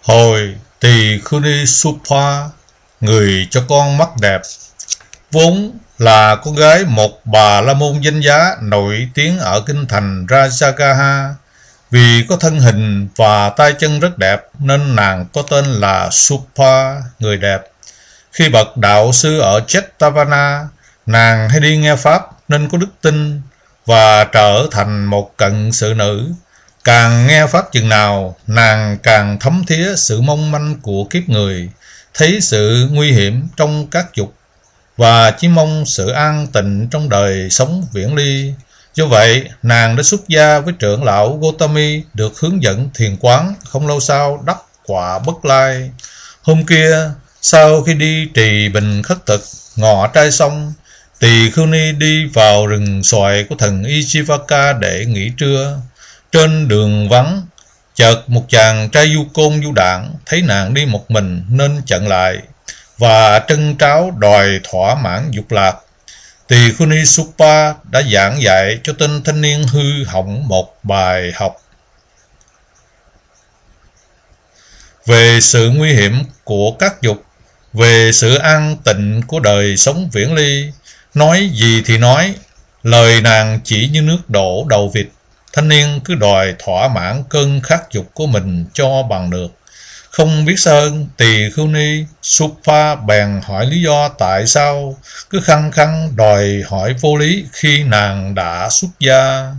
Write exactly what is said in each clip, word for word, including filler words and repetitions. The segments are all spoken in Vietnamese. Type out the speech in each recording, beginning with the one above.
Hồi tỳ khưu ni Supa, người cho con mắt đẹp, vốn là con gái một bà la môn danh giá nổi tiếng ở kinh thành Rajagaha. Vì có thân hình và tay chân rất đẹp nên nàng có tên là Supa, người đẹp. Khi bậc đạo sư ở Jetavana, nàng hay đi nghe pháp nên có đức tin và trở thành một cận sự nữ. Càng nghe pháp chừng nào, nàng càng thấm thía sự mong manh của kiếp người, thấy sự nguy hiểm trong các dục và chỉ mong sự an tịnh trong đời sống viễn ly. Do vậy, nàng đã xuất gia với trưởng lão Gotami, được hướng dẫn thiền quán, không lâu sau đắc quả Bất Lai. Hôm kia, sau khi đi trì bình khất thực, ngọ trai xong, tỳ khưu ni đi vào rừng xoài của thần Ijivaka để nghỉ trưa. Trên đường vắng, chợt một chàng trai du côn du đảng thấy nàng đi một mình nên chặn lại và trân tráo đòi thỏa mãn dục lạc. Tỳ khưu ni Supa đã giảng dạy cho tên thanh niên hư hỏng một bài học về sự nguy hiểm của các dục, về sự an tịnh của đời sống viễn ly. Nói gì thì nói, lời nàng chỉ như nước đổ đầu vịt. Thanh niên cứ đòi thỏa mãn cơn khát dục của mình cho bằng được. Không biết sao hơn, tỳ khưu ni Supa bèn hỏi lý do tại sao cứ khăng khăng đòi hỏi vô lý khi nàng đã xuất gia,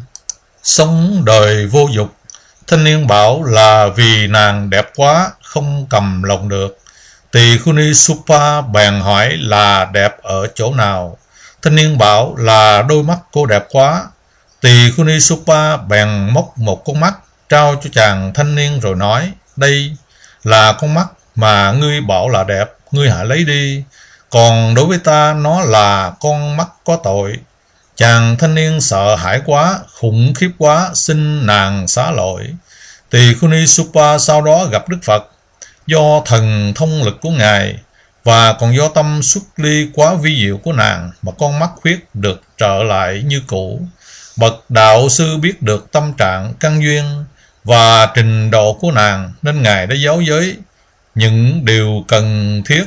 sống đời vô dục. Thanh niên bảo là vì nàng đẹp quá, không cầm lòng được. Tỳ khưu ni Supa bèn hỏi là đẹp ở chỗ nào. Thanh niên bảo là đôi mắt cô đẹp quá. Tỳ khưu ni Supa bèn móc một con mắt trao cho chàng thanh niên rồi nói: đây là con mắt mà ngươi bảo là đẹp, ngươi hãy lấy đi. Còn đối với ta, nó là con mắt có tội. Chàng thanh niên sợ hãi quá, khủng khiếp quá, xin nàng xá lỗi. Tỳ khưu ni Supa sau đó gặp Đức Phật. Do thần thông lực của Ngài và còn do tâm xuất ly quá vi diệu của nàng mà con mắt khuyết được trở lại như cũ. Bậc đạo sư biết được tâm trạng, căn duyên và trình độ của nàng nên Ngài đã giáo giới những điều cần thiết.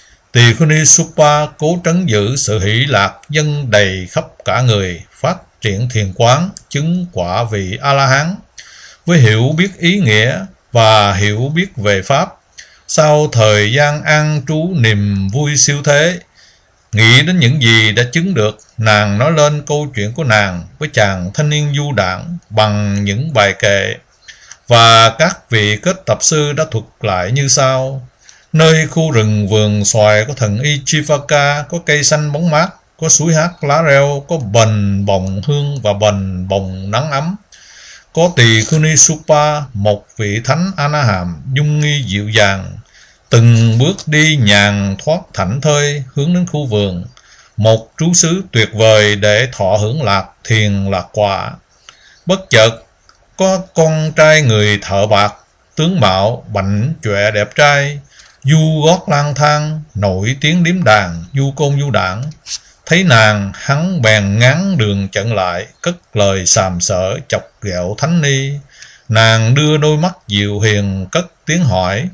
Tỳ khưu ni Supa cố trấn giữ sự hỷ lạc dâng đầy khắp cả người, phát triển thiền quán, chứng quả vị A-la-hán. Với hiểu biết ý nghĩa và hiểu biết về pháp, sau thời gian an trú niềm vui siêu thế, nghĩ đến những gì đã chứng được, nàng nói lên câu chuyện của nàng với chàng thanh niên du đảng bằng những bài kệ, và các vị kết tập sư đã thuật lại như sau. Nơi khu rừng vườn xoài của thần Ijivaka có cây xanh bóng mát, có suối hát lá reo, có bần bồng hương và bần bồng nắng ấm. Có tỳ khưu ni Supa, một vị thánh A-na-hàm dung nghi dịu dàng, từng bước đi nhàn thoát thảnh thơi hướng đến khu vườn, một trú xứ tuyệt vời để thọ hưởng lạc thiền lạc quả. Bất chợt có con trai người thợ bạc, tướng mạo bảnh chọe đẹp trai, du gót lang thang, nổi tiếng điếm đàn, du côn du đảng. Thấy nàng, hắn bèn ngáng đường chặn lại, cất lời sàm sỡ chọc ghẹo thánh ni. Nàng đưa đôi mắt dịu hiền cất tiếng hỏi: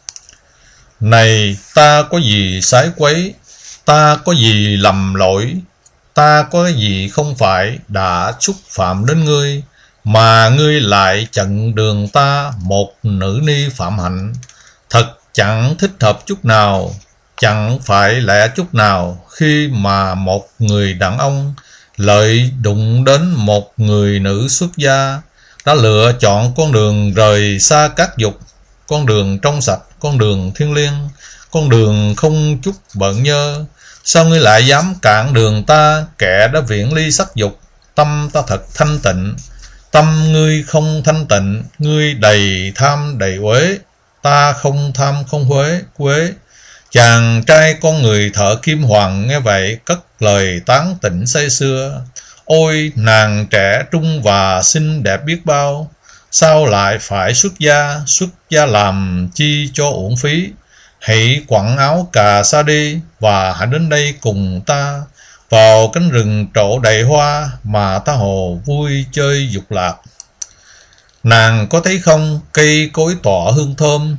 này, ta có gì sái quấy, ta có gì lầm lỗi, ta có gì không phải đã xúc phạm đến ngươi, mà ngươi lại chặn đường ta, một nữ ni phạm hạnh? Thật chẳng thích hợp chút nào, chẳng phải lẽ chút nào khi mà một người đàn ông lợi đụng đến một người nữ xuất gia, đã lựa chọn con đường rời xa các dục, con đường trong sạch, con đường thiêng liêng, con đường không chút bận nhơ. Sao ngươi lại dám cản đường ta, kẻ đã viễn ly sắc dục? Tâm ta thật thanh tịnh, tâm ngươi không thanh tịnh, ngươi đầy tham đầy uế. Ta không tham không huế quế. Chàng trai con người thợ kim hoàng nghe vậy cất lời tán tỉnh say sưa: ôi, nàng trẻ trung và xinh đẹp biết bao, sao lại phải xuất gia? Xuất gia làm chi cho uổng phí? Hãy quẳng áo cà sa đi và hãy đến đây cùng ta vào cánh rừng trổ đầy hoa mà tha hồ vui chơi dục lạc. Nàng có thấy không, cây cối tỏa hương thơm,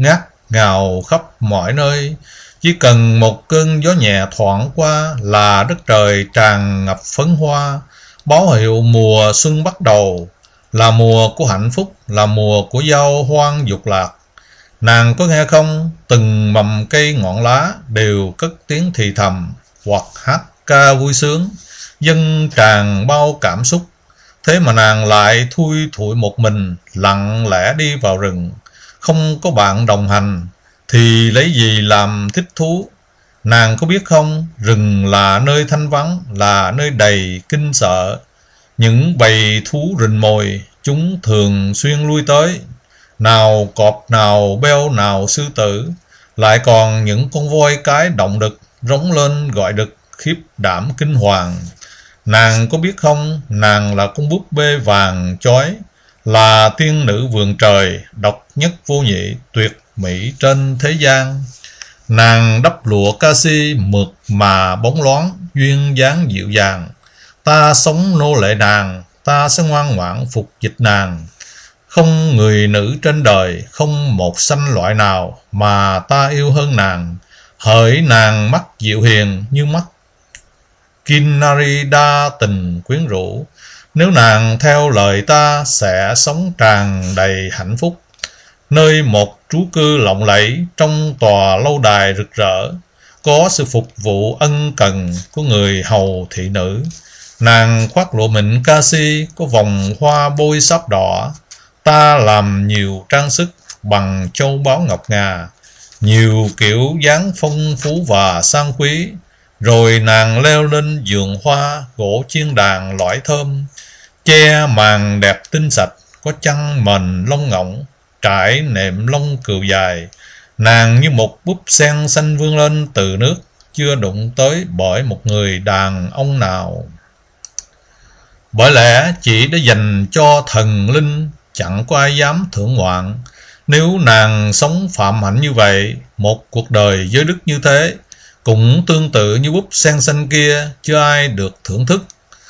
ngát ngào khắp mọi nơi. Chỉ cần một cơn gió nhẹ thoảng qua là đất trời tràn ngập phấn hoa, báo hiệu mùa xuân bắt đầu, là mùa của hạnh phúc, là mùa của giao hoan dục lạc. Nàng có nghe không? Từng mầm cây ngọn lá đều cất tiếng thì thầm hoặc hát ca vui sướng, dâng tràn bao cảm xúc. Thế mà nàng lại thui thủi một mình, lặng lẽ đi vào rừng. Không có bạn đồng hành thì lấy gì làm thích thú? Nàng có biết không, rừng là nơi thanh vắng, là nơi đầy kinh sợ. Những bầy thú rình mồi, chúng thường xuyên lui tới. Nào cọp, nào beo, nào sư tử. Lại còn những con voi cái động đực, rống lên gọi đực, khiếp đảm kinh hoàng. Nàng có biết không, nàng là con búp bê vàng chói, là tiên nữ vườn trời, độc nhất vô nhị, tuyệt mỹ trên thế gian. Nàng đắp lụa ca si mượt mà bóng loáng, duyên dáng dịu dàng. Ta sống nô lệ nàng, ta sẽ ngoan ngoãn phục dịch nàng. Không người nữ trên đời, không một sanh loại nào mà ta yêu hơn nàng. Hỡi nàng mắt dịu hiền như mắt Kinnari đa tình quyến rũ. Nếu nàng theo lời ta sẽ sống tràn đầy hạnh phúc, nơi một trú cư lộng lẫy trong tòa lâu đài rực rỡ, có sự phục vụ ân cần của người hầu thị nữ. Nàng khoác lụa mịn ca si, có vòng hoa bôi sáp đỏ. Ta làm nhiều trang sức bằng châu báu ngọc ngà, nhiều kiểu dáng phong phú và sang quý. Rồi nàng leo lên giường hoa gỗ chiên đàn lõi thơm, che màn đẹp tinh sạch, có chăn mền lông ngỗng, trải nệm lông cừu dài. Nàng như một búp sen xanh vươn lên từ nước, chưa đụng tới bởi một người đàn ông nào. Bởi lẽ chỉ để dành cho thần linh, chẳng có ai dám thưởng ngoạn. Nếu nàng sống phạm hạnh như vậy, một cuộc đời giới đức như thế, cũng tương tự như búp sen xanh kia, chưa ai được thưởng thức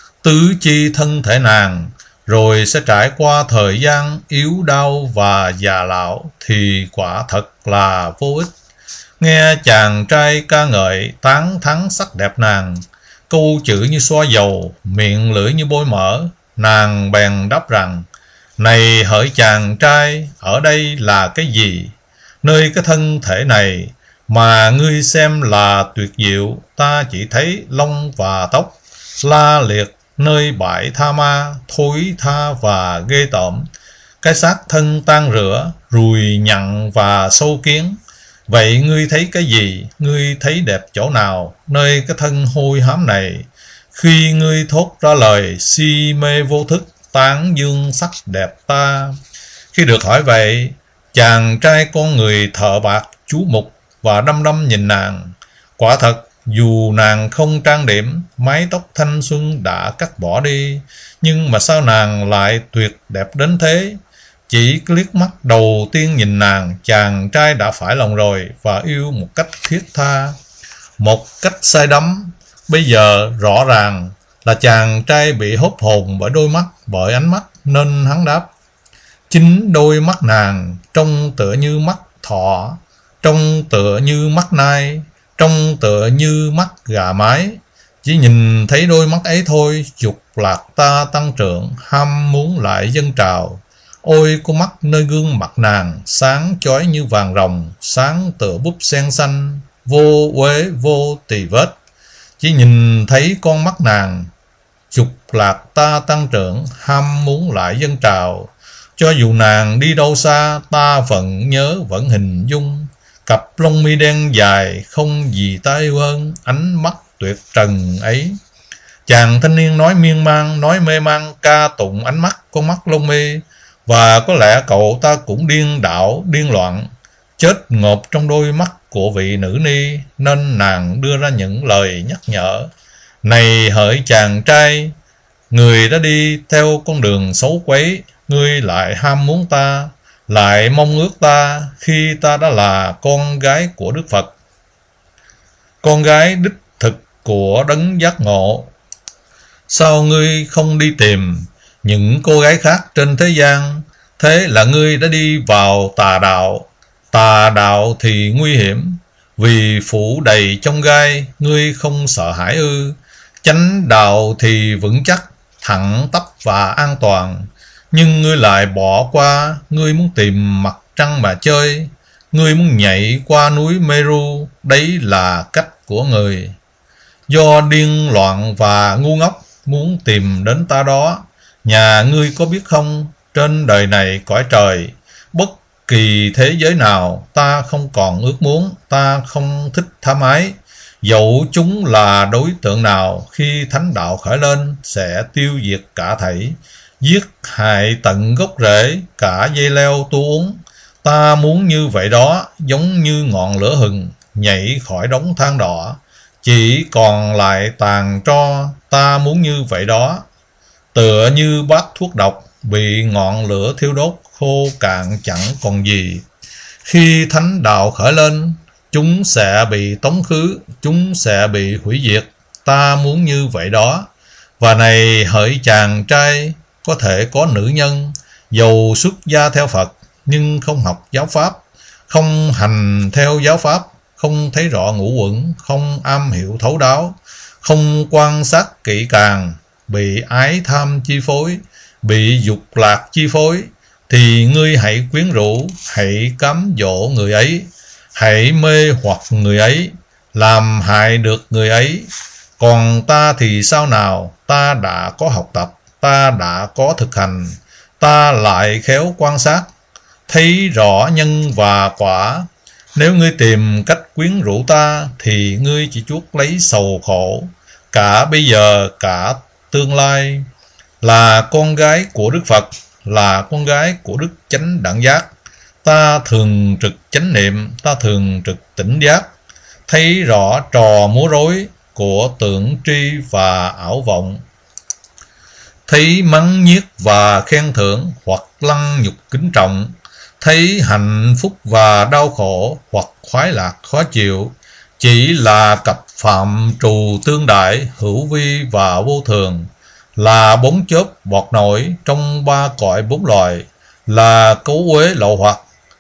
tứ chi thân thể nàng, rồi sẽ trải qua thời gian yếu đau và già lão, thì quả thật là vô ích. Nghe chàng trai ca ngợi tán thán sắc đẹp nàng, câu chữ như xoa dầu, miệng lưỡi như bôi mỡ, nàng bèn đáp rằng: này hỡi chàng trai, ở đây là cái gì? Nơi cái thân thể này mà ngươi xem là tuyệt diệu, ta chỉ thấy lông và tóc la liệt nơi bãi tha ma, thối tha và ghê tởm. Cái xác thân tan rữa, ruồi nhặn và sâu kiến. Vậy ngươi thấy cái gì? Ngươi thấy đẹp chỗ nào nơi cái thân hôi hám này? Khi ngươi thốt ra lời si mê vô thức, tán dương sắc đẹp ta. Khi được hỏi vậy, chàng trai con người thợ bạc chú mục và đăm đăm nhìn nàng. Quả thật, dù nàng không trang điểm, mái tóc thanh xuân đã cắt bỏ đi, nhưng mà sao nàng lại tuyệt đẹp đến thế? Chỉ liếc mắt đầu tiên nhìn nàng, chàng trai đã phải lòng rồi và yêu một cách thiết tha, một cách say đắm. Bây giờ rõ ràng là chàng trai bị hốt hồn bởi đôi mắt, bởi ánh mắt, nên hắn đáp: chính đôi mắt nàng trông tựa như mắt thỏ, trông tựa như mắt nai, trông tựa như mắt gà mái. Chỉ nhìn thấy đôi mắt ấy thôi, dục lạc ta tăng trưởng, ham muốn lại dâng trào. Ôi con mắt nơi gương mặt nàng, sáng chói như vàng ròng, sáng tựa búp sen xanh, vô uế vô tì vết. Chỉ nhìn thấy con mắt nàng, dục lạc ta tăng trưởng, ham muốn lại dâng trào. Cho dù nàng đi đâu xa, ta vẫn nhớ vẫn hình dung. Cặp lông mi đen dài, không gì ta yêu hơn ánh mắt tuyệt trần ấy. Chàng thanh niên nói miên man, nói mê man, ca tụng ánh mắt con mắt lông mi. Và có lẽ cậu ta cũng điên đảo, điên loạn, chết ngộp trong đôi mắt của vị nữ ni, nên nàng đưa ra những lời nhắc nhở. Này hỡi chàng trai, người đã đi theo con đường xấu quấy, ngươi lại ham muốn ta, lại mong ước ta, khi ta đã là con gái của Đức Phật, con gái đích thực của đấng giác ngộ. Sao ngươi không đi tìm những cô gái khác trên thế gian? Thế là ngươi đã đi vào tà đạo. Tà đạo thì nguy hiểm, vì phủ đầy trong gai, ngươi không sợ hãi ư? Chánh đạo thì vững chắc, thẳng tắp và an toàn, nhưng ngươi lại bỏ qua. Ngươi muốn tìm mặt trăng mà chơi, ngươi muốn nhảy qua núi Meru, đấy là cách của người. Do điên loạn và ngu ngốc muốn tìm đến ta đó. Nhà ngươi có biết không, trên đời này cõi trời, bất kỳ thế giới nào ta không còn ước muốn, ta không thích tham ái. Dẫu chúng là đối tượng nào, khi thánh đạo khởi lên sẽ tiêu diệt cả thảy, giết hại tận gốc rễ, cả dây leo tu uốn. Ta muốn như vậy đó, giống như ngọn lửa hừng nhảy khỏi đống than đỏ, chỉ còn lại tàn tro. Ta muốn như vậy đó, tựa như bát thuốc độc bị ngọn lửa thiêu đốt khô cạn chẳng còn gì. Khi thánh đạo khởi lên, chúng sẽ bị tống khứ, chúng sẽ bị hủy diệt. Ta muốn như vậy đó. Và này hỡi chàng trai, có thể có nữ nhân, dầu xuất gia theo Phật, nhưng không học giáo pháp, không hành theo giáo pháp, không thấy rõ ngũ uẩn, không am hiểu thấu đáo, không quan sát kỹ càng, bị ái tham chi phối, bị dục lạc chi phối, thì ngươi hãy quyến rũ, hãy cám dỗ người ấy, hãy mê hoặc người ấy, làm hại được người ấy. Còn ta thì sao nào? Ta đã có học tập, ta đã có thực hành, ta lại khéo quan sát, thấy rõ nhân và quả. Nếu ngươi tìm cách quyến rũ ta, thì ngươi chỉ chuốc lấy sầu khổ, cả bây giờ cả tương lai. Là con gái của Đức Phật, là con gái của Đức Chánh Đẳng Giác, ta thường trực chánh niệm, ta thường trực tỉnh giác, thấy rõ trò múa rối của tưởng tri và ảo vọng, thấy mắng nhiếc và khen thưởng hoặc lăng nhục kính trọng, thấy hạnh phúc và đau khổ hoặc khoái lạc khó chịu, chỉ là cặp phạm trù tương đại, hữu vi và vô thường, là bóng chớp bọt nổi trong ba cõi bốn loài, là cấu uế lậu hoặc,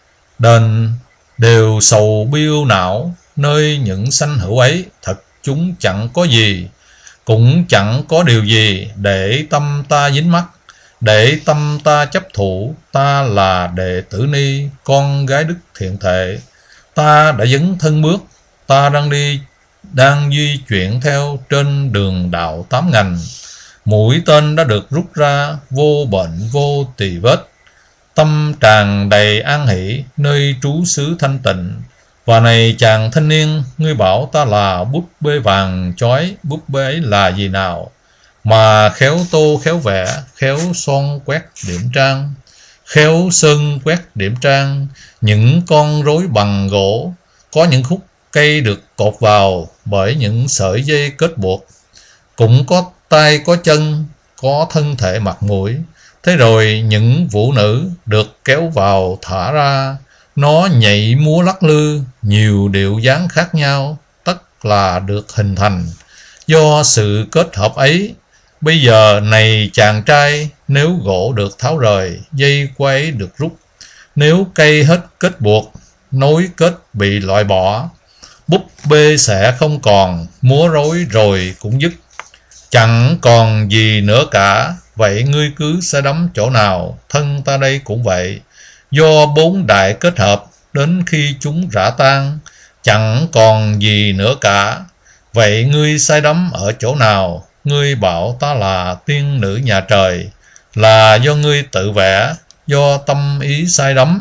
đền đều sầu biêu não. Nơi những sanh hữu ấy, thật chúng chẳng có gì, cũng chẳng có điều gì để tâm ta dính mắc, để tâm ta chấp thủ. Ta là đệ tử Ni, con gái Đức Thiện Thệ, ta đã dấn thân bước, ta đang đi, đang di chuyển theo trên đường đạo tám ngành. Mũi tên đã được rút ra, vô bệnh vô tỳ vết, tâm tràn đầy an hỷ, nơi trú xứ thanh tịnh. Và này chàng thanh niên, ngươi bảo ta là búp bê vàng chói, búp bê ấy là gì nào? Mà khéo tô khéo vẽ, khéo son quét điểm trang, khéo sơn quét điểm trang, những con rối bằng gỗ, có những khúc cây được cột vào bởi những sợi dây kết buộc, cũng có tay có chân, có thân thể mặt mũi. Thế rồi những vũ nữ được kéo vào thả ra, nó nhảy múa lắc lư, nhiều điệu dáng khác nhau, tất là được hình thành do sự kết hợp ấy. Bây giờ này chàng trai, nếu gỗ được tháo rời, dây quay được rút, nếu cây hết kết buộc, nối kết bị loại bỏ, búp bê sẽ không còn, múa rối rồi cũng dứt, chẳng còn gì nữa cả. Vậy ngươi cứ sẽ đắm chỗ nào, thân ta đây cũng vậy. Do bốn đại kết hợp, đến khi chúng rã tan, chẳng còn gì nữa cả. Vậy ngươi say đắm ở chỗ nào? Ngươi bảo ta là tiên nữ nhà trời, là do ngươi tự vẽ, do tâm ý say đắm,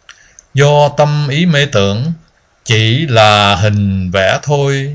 do tâm ý mê tưởng, chỉ là hình vẽ thôi.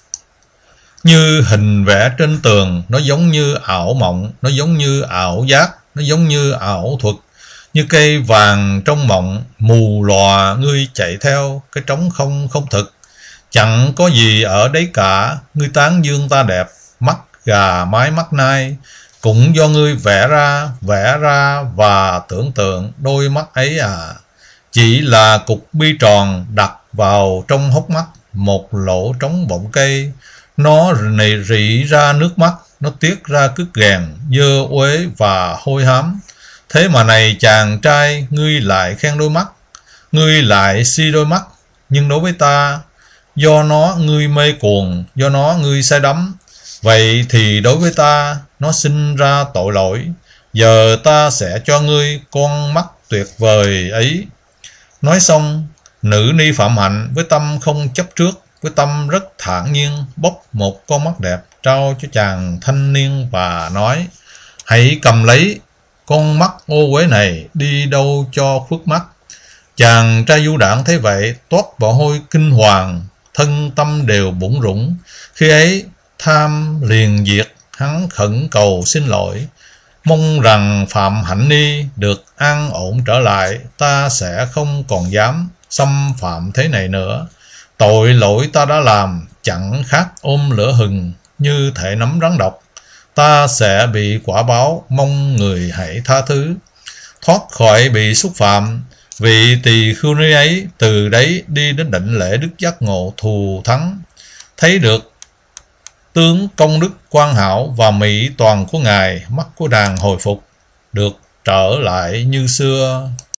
Như hình vẽ trên tường, nó giống như ảo mộng, nó giống như ảo giác, nó giống như ảo thuật. Như cây vàng trong mộng, mù lòa ngươi chạy theo, cái trống không không thực. Chẳng có gì ở đấy cả, ngươi tán dương ta đẹp, mắt gà mái mắt nai, cũng do ngươi vẽ ra, vẽ ra và tưởng tượng đôi mắt ấy à. Chỉ là cục bi tròn đặt vào trong hốc mắt, một lỗ trống bọng cây. Nó này rỉ ra nước mắt, nó tiết ra cứt ghèn, dơ uế và hôi hám. Thế mà này chàng trai, ngươi lại khen đôi mắt. ngươi lại si đôi mắt, nhưng đối với ta, do nó ngươi mê cuồng, do nó ngươi say đắm. Vậy thì đối với ta, nó sinh ra tội lỗi. Giờ ta sẽ cho ngươi con mắt tuyệt vời ấy. Nói xong, nữ ni Phạm Hạnh với tâm không chấp trước, với tâm rất thản nhiên bốc một con mắt đẹp trao cho chàng thanh niên và nói: hãy cầm lấy con mắt ô uế này, đi đâu cho khuất mắt. Chàng trai du đảng thấy vậy toát mồ hôi kinh hoàng, thân tâm đều bủn rủn. Khi ấy tham liền diệt, hắn khẩn cầu xin lỗi, mong rằng Phạm Hạnh Ni được an ổn trở lại, ta sẽ không còn dám xâm phạm thế này nữa. Tội lỗi ta đã làm chẳng khác ôm lửa hừng như thể nắm rắn độc. Ta sẽ bị quả báo, mong người hãy tha thứ. Thoát khỏi bị xúc phạm, vị tỳ khưu ni ấy từ đấy đi đến định lễ đức giác ngộ thù thắng. Thấy được tướng công đức quan hảo và mỹ toàn của ngài, mắt của nàng hồi phục, được trở lại như xưa.